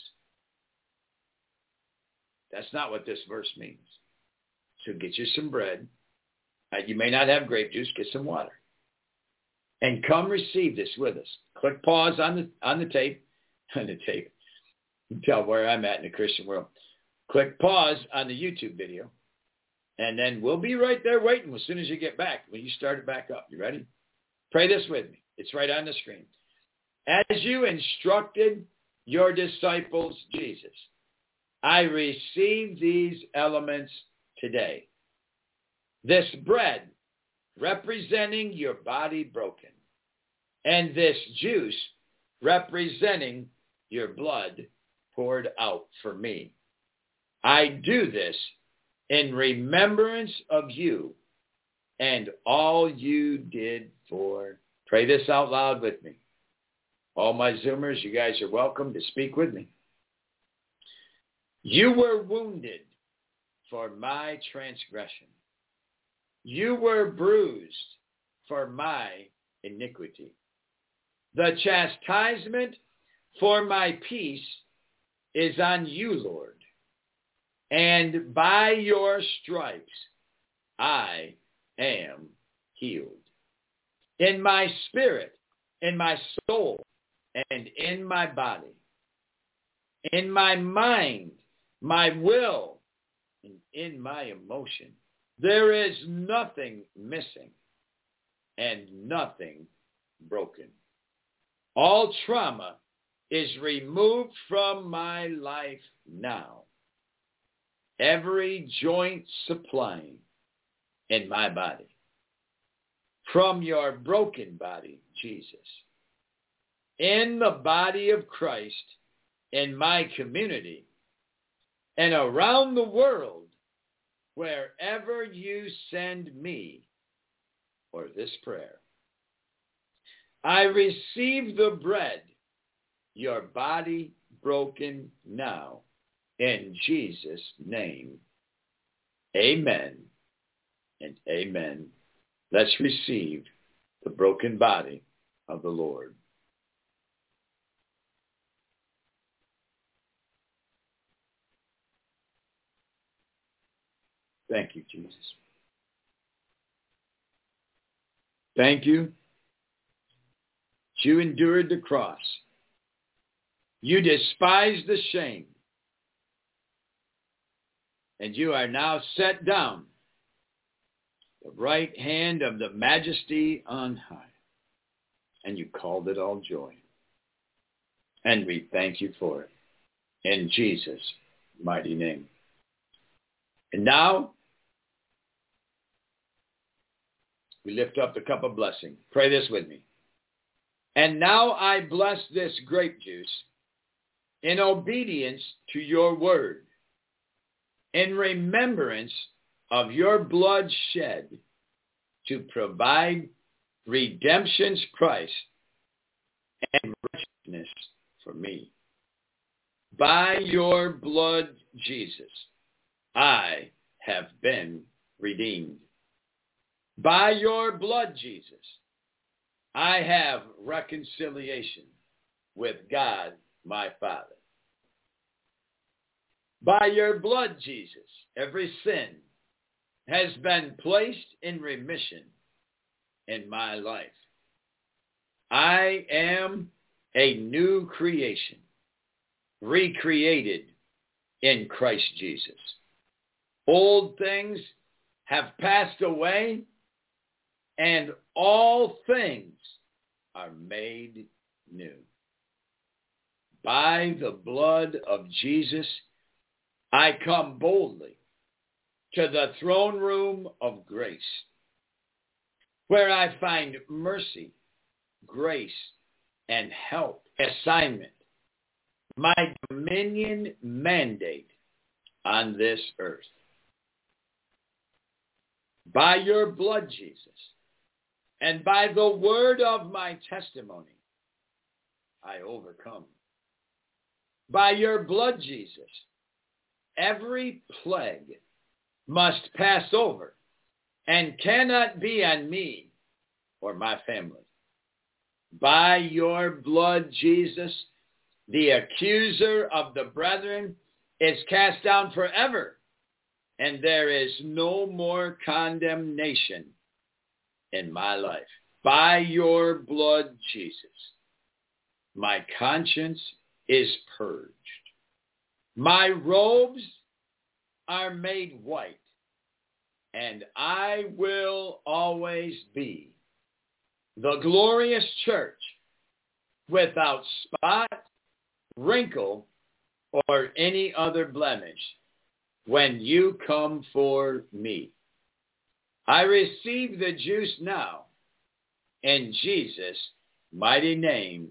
That's not what this verse means. So get you some bread. You may not have grape juice. Get some water. And come receive this with us. Click pause on the tape. On the tape. You can tell where I'm at in the Christian world. Click pause on the YouTube video. And then we'll be right there waiting as soon as you get back. When you start it back up. You ready? Pray this with me. It's right on the screen. As you instructed your disciples, Jesus, I receive these elements today. This bread representing your body broken and this juice representing your blood poured out for me. I do this in remembrance of you and all you did for. Pray this out loud with me. All my Zoomers, you guys are welcome to speak with me. You were wounded for my transgression. You were bruised for my iniquity. The chastisement for my peace is on you, Lord. And by your stripes I am healed. In my spirit, in my soul, and in my body. In my mind, my will, and in my emotion. There is nothing missing and nothing broken. All trauma is removed from my life now. Every joint supplying in my body. From your broken body, Jesus. In the body of Christ, in my community, and around the world, wherever you send me or this prayer. I receive the bread, your body broken now, in Jesus' name. Amen and amen. Let's receive the broken body of the Lord. Thank you, Jesus. Thank you. You endured the cross. You despised the shame. And you are now set down the right hand of the majesty on high. And you called it all joy. And we thank you for it. In Jesus' mighty name. And now, we lift up the cup of blessing. Pray this with me. And now I bless this grape juice in obedience to your word, in remembrance of your blood shed to provide redemption's price and righteousness for me. By your blood, Jesus, I have been redeemed. By your blood, Jesus, I have reconciliation with God, my Father. By your blood, Jesus, every sin has been placed in remission in my life. I am a new creation, recreated in Christ Jesus. Old things have passed away, and all things are made new. By the blood of Jesus, I come boldly to the throne room of grace, where I find mercy, grace, and help, assignment, my dominion mandate on this earth. By your blood, Jesus, and by the word of my testimony, I overcome. By your blood, Jesus, every plague must pass over and cannot be on me or my family. By your blood, Jesus, the accuser of the brethren is cast down forever, and there is no more condemnation in my life. By your blood, Jesus, my conscience is purged. My robes are made white, and I will always be the glorious church without spot, wrinkle, or any other blemish when you come for me. I receive the juice now in Jesus' mighty name.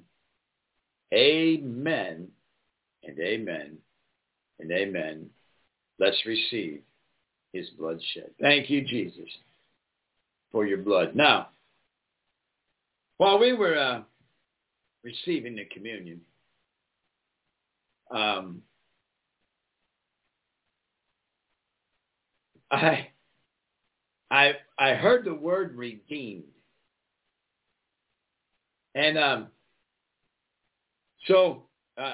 Amen and amen and amen. Let's receive his blood shed. Thank you, Jesus, for your blood. Now, while we were receiving the communion, I heard the word redeemed. And so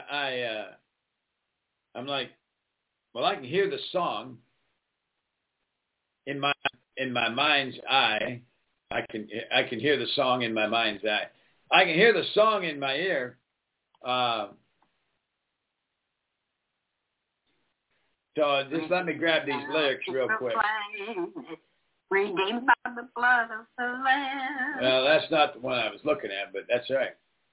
I'm like, well, I can hear the song in my mind's eye. I can hear the song in my mind's eye. I can hear the song in my ear. So just let me grab these lyrics real quick. Redeemed by the blood of the Lamb. Well, that's not the one I was looking at, but that's right.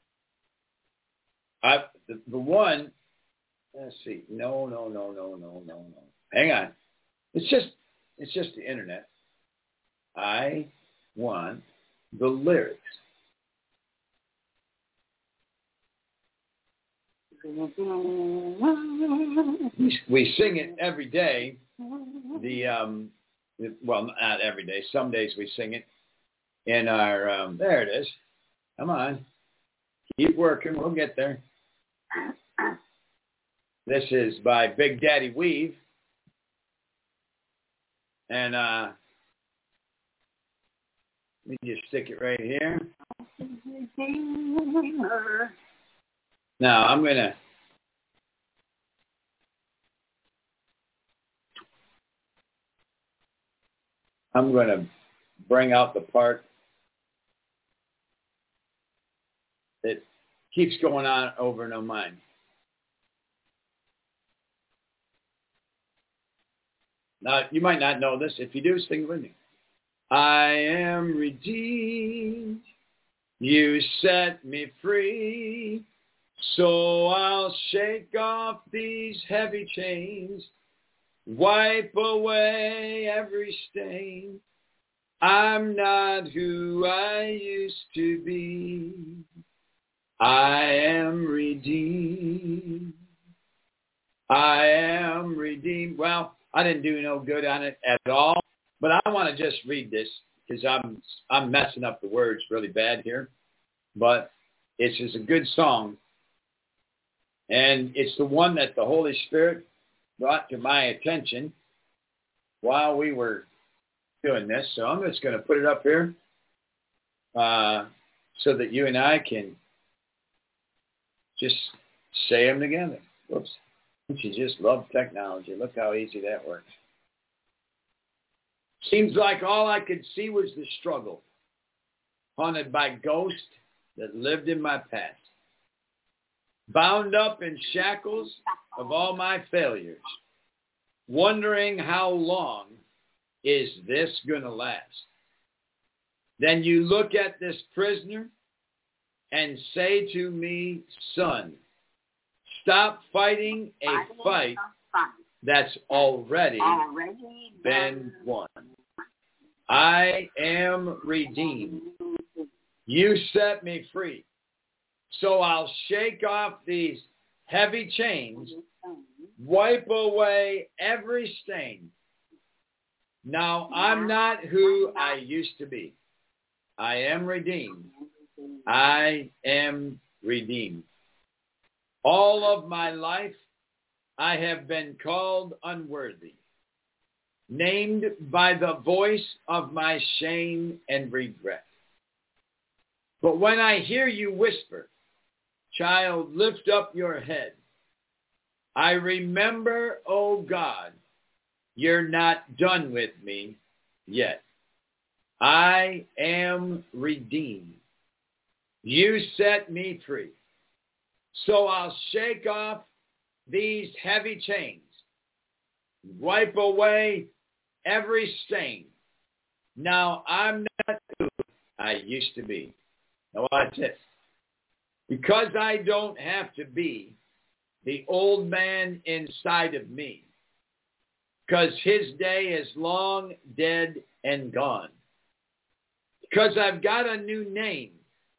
The one, let's see. No. Hang on. It's just the internet. I want the lyrics. We sing it every day. Well, not every day. Some days we sing it in our, there it is. Come on. Keep working. We'll get there. This is by Big Daddy Weave. And let me just stick it right here. Now, I'm going to bring out the part that keeps going on over in our mind. Now, you might not know this. If you do, sing it with me. I am redeemed. You set me free. So I'll shake off these heavy chains. Wipe away every stain. I'm not who I used to be. I am redeemed. I am redeemed. Well, I didn't do no good on it at all, but I want to just read this because I'm messing up the words really bad here. But it's just a good song, and it's the one that the Holy Spirit brought to my attention while we were doing this. So I'm just going to put it up here so that you and I can just say them together. Whoops. Don't you just love technology? Look how easy that works. Seems like all I could see was the struggle, haunted by ghosts that lived in my past. Bound up in shackles of all my failures, wondering how long is this going to last. Then you look at this prisoner and say to me, son, stop fighting a fight that's already been won. I am redeemed. You set me free. So I'll shake off these heavy chains, wipe away every stain. Now I'm not who I used to be. I am redeemed. I am redeemed. All of my life I have been called unworthy, named by the voice of my shame and regret. But when I hear you whisper, child, lift up your head, I remember, oh God, you're not done with me yet. I am redeemed. You set me free. So I'll shake off these heavy chains, wipe away every stain. Now I'm not who I used to be. Now watch this. Because I don't have to be the old man inside of me, because his day is long dead and gone. Because I've got a new name,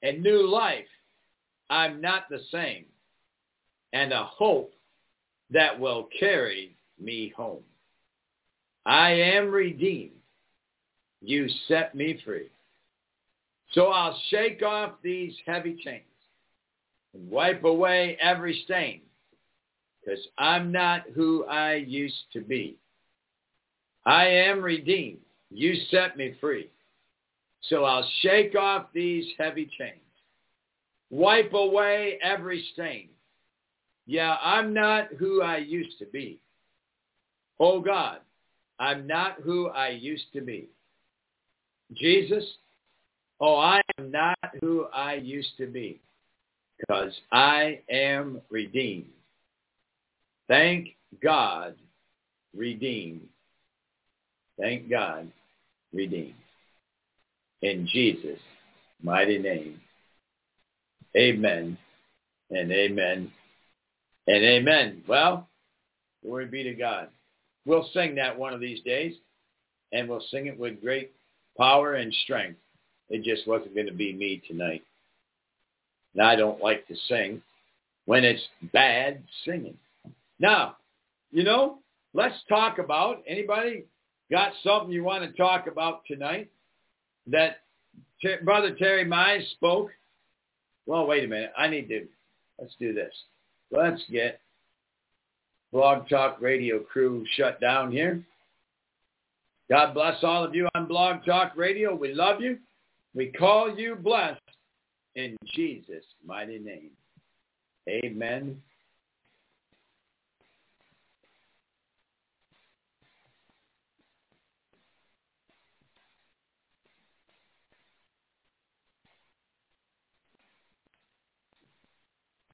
and new life, I'm not the same, and a hope that will carry me home. I am redeemed. You set me free. So I'll shake off these heavy chains and wipe away every stain, because I'm not who I used to be. I am redeemed. You set me free. So I'll shake off these heavy chains, wipe away every stain. Yeah, I'm not who I used to be. Oh God, I'm not who I used to be. Jesus, oh, I am not who I used to be, because I am redeemed. Thank God, redeemed. Thank God, redeemed. In Jesus' mighty name, amen and amen and amen. Well, glory be to God. We'll sing that one of these days, and we'll sing it with great power and strength. It just wasn't going to be me tonight. And I don't like to sing when it's bad singing. Now, let's talk about, anybody got something you want to talk about tonight that Brother Terry Mize spoke? Well, wait a minute. Let's do this. Let's get Blog Talk Radio crew shut down here. God bless all of you on Blog Talk Radio. We love you. We call you blessed in Jesus' mighty name. Amen